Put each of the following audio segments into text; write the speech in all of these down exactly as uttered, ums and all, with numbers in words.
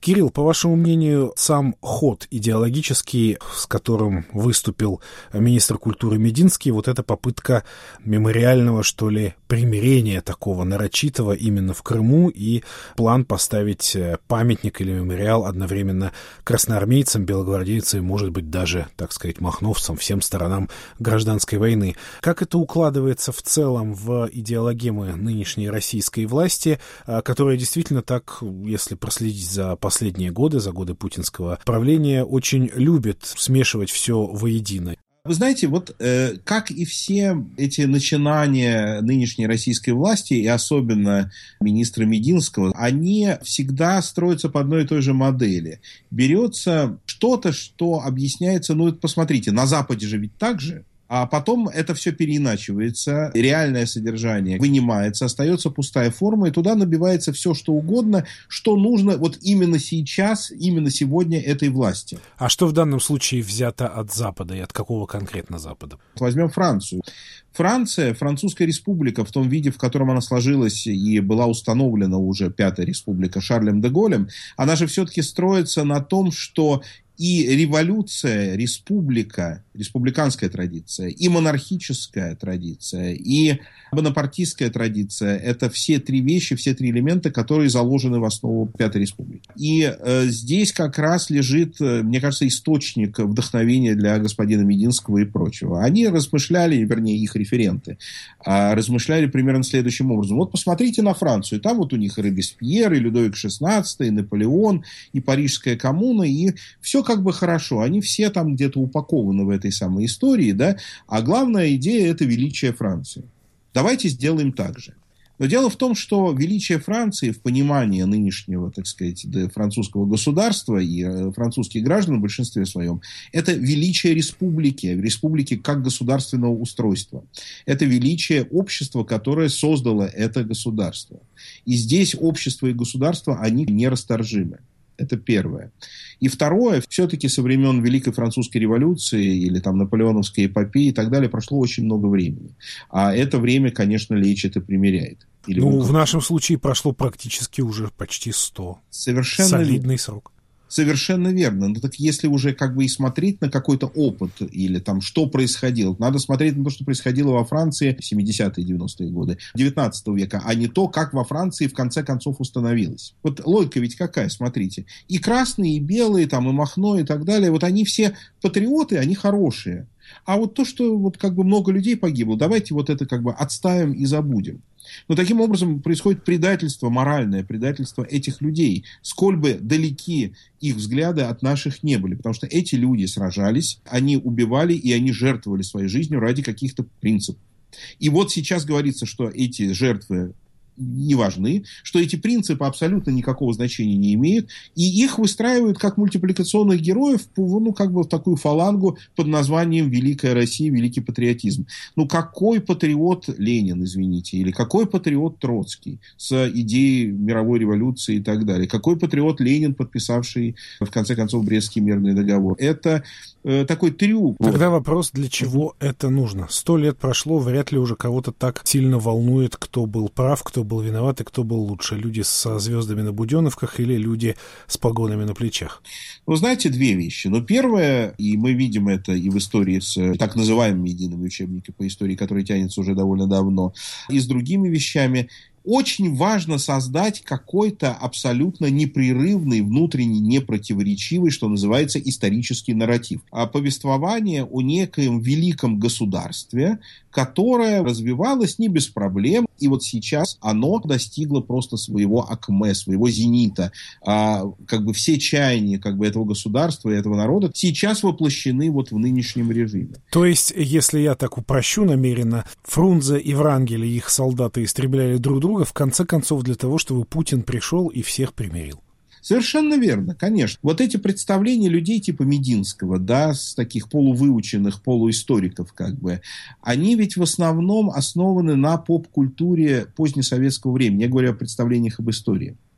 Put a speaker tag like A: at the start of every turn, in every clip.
A: Кирилл, по вашему мнению, сам ход идеологический, с которым выступил министр культуры Мединский, вот эта попытка мемориального, что ли, примирения такого нарочитого именно в Крыму и план поставить памятник или мемориал одновременно красноармейцам, белогвардейцам и, может быть, даже, так сказать, махновцам, всем сторонам гражданской войны. Как это укладывается в целом в идеологемы нынешней российской власти, которая действительно так, если проследить за последние годы, за годы путинского правления, очень любит смешивать все воедино?
B: Вы знаете, вот э, как и все эти начинания нынешней российской власти, и особенно министра Мединского, они всегда строятся по одной и той же модели. Берется что-то, что объясняется, ну, посмотрите, на Западе же ведь так же. А потом это все переиначивается, реальное содержание вынимается, остается пустая форма, и туда набивается все, что угодно, что нужно вот именно сейчас, именно сегодня этой власти.
A: А что в данном случае взято от Запада и от какого конкретно Запада?
B: Возьмем Францию. Франция, Французская республика в том виде, в котором она сложилась и была установлена уже Пятая республика Шарлем де Голлем, она же все-таки строится на том, что и революция, республика, республиканская традиция, и монархическая традиция, и бонапартистская традиция – это все три вещи, все три элемента, которые заложены в основу Пятой республики. И э, здесь как раз лежит, мне кажется, источник вдохновения для господина Мединского и прочего. Они размышляли, вернее, их референты, э, размышляли примерно следующим образом. Вот посмотрите на Францию. Там вот у них и Робеспьер, и Людовик шестнадцатый, и Наполеон, и Парижская коммуна, и все как бы хорошо. Они все там где-то упакованы в этой самой истории, да, а главная идея – это величие Франции. Давайте сделаем так же. Но дело в том, что величие Франции в понимании нынешнего, так сказать, французского государства и французских граждан в большинстве своем – это величие республики, республики как государственного устройства. Это величие общества, которое создало это государство. И здесь общество и государство, они нерасторжимы. Это первое. И второе, все-таки со времен Великой Французской революции или там Наполеоновской эпопеи и так далее прошло очень много времени. А это время, конечно, лечит и примиряет. Или
A: ну,
B: он...
A: в нашем случае прошло практически уже почти сто.
B: Совершенно
A: солидный
B: верно.
A: Срок.
B: Совершенно верно. Ну так если уже как бы и смотреть на какой-то опыт или там что происходило, надо смотреть на то, что происходило во Франции в семидесятые, девяностые годы девятнадцатого века, а не то, как во Франции в конце концов установилось. Вот логика ведь какая, смотрите. И красные, и белые, там, и Махно, и так далее, вот они все патриоты, они хорошие. А вот то, что вот как бы много людей погибло, давайте вот это как бы отставим и забудем. Но таким образом происходит предательство, моральное предательство этих людей, сколь бы далеки их взгляды от наших не были. Потому что эти люди сражались, они убивали и они жертвовали своей жизнью ради каких-то принципов. И вот сейчас говорится, что эти жертвы не важны, что эти принципы абсолютно никакого значения не имеют, и их выстраивают как мультипликационных героев, ну, как бы в такую фалангу под названием «Великая Россия», «Великий патриотизм». Ну, какой патриот Ленин, извините, или какой патриот Троцкий с идеей мировой революции и так далее? Какой патриот Ленин, подписавший, в конце концов, Брестский мирный договор? Это э, такой трюк.
A: Тогда вопрос, для чего uh-huh. это нужно? Сто лет прошло, вряд ли уже кого-то так сильно волнует, кто был прав, кто был виноват и кто был лучше. Люди со звездами на буденовках или люди с погонами на плечах?
B: Вы знаете, две вещи. Ну, первое, и мы видим это и в истории с так называемыми едиными учебниками по истории, которые тянутся уже довольно давно, и с другими вещами. Очень важно создать какой-то абсолютно непрерывный, внутренний, непротиворечивый, что называется, исторический нарратив. А повествование о некоем великом государстве, которое развивалось не без проблем, и вот сейчас оно достигло просто своего акме, своего зенита. А, как бы все чаяния как бы, этого государства и этого народа сейчас воплощены вот в нынешнем режиме.
A: То есть, если я так упрощу намеренно, Фрунзе и Врангель и их солдаты истребляли друг друга, в конце концов, для того, чтобы Путин пришел и всех примирил.
B: Совершенно верно, конечно. Вот эти представления людей типа Мединского, да, с таких полувыученных полуисториков, как бы, они ведь в основном основаны на поп-культуре позднесоветского времени. Я говорю о представлениях об истории.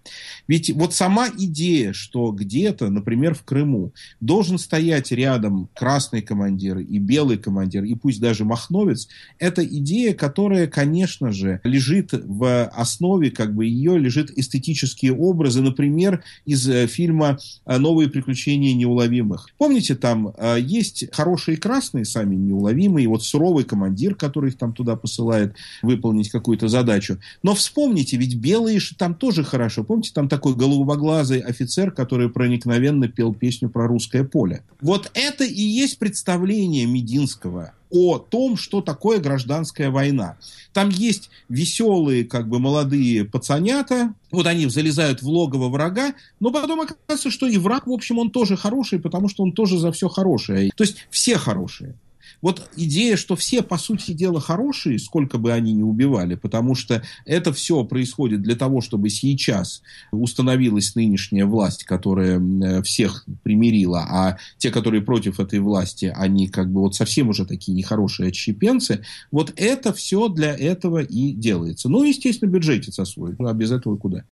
B: Ведь вот сама идея, что где-то, например, в Крыму, должен стоять рядом красный командир и белый командир, и пусть даже махновец, это идея, которая, конечно же, лежит в основе, как бы ее лежит эстетические образы, например, из фильма «Новые приключения неуловимых». Помните, там есть хорошие и красные, сами неуловимые, вот суровый командир, который их там туда посылает выполнить какую-то задачу. Но вспомните, ведь белые же там тоже хорошо. Помните, там такой голубоглазый офицер, который проникновенно пел песню про русское поле. Вот это и есть представление Мединского о том, что такое гражданская война. Там есть веселые, как бы, молодые пацанята, вот они залезают в логово врага, но потом оказывается, что и враг, в общем, он тоже хороший, потому что он тоже за все хорошее. То есть все хорошие. Вот идея, что все, по сути дела, хорошие, сколько бы они ни убивали, потому что это все происходит для того, чтобы сейчас установилась нынешняя власть, которая всех примирила, а те, которые против этой власти, они как бы вот совсем уже такие нехорошие отщепенцы. Вот это все для этого и делается. Ну, естественно, бюджетится свой, ну, а без этого куда?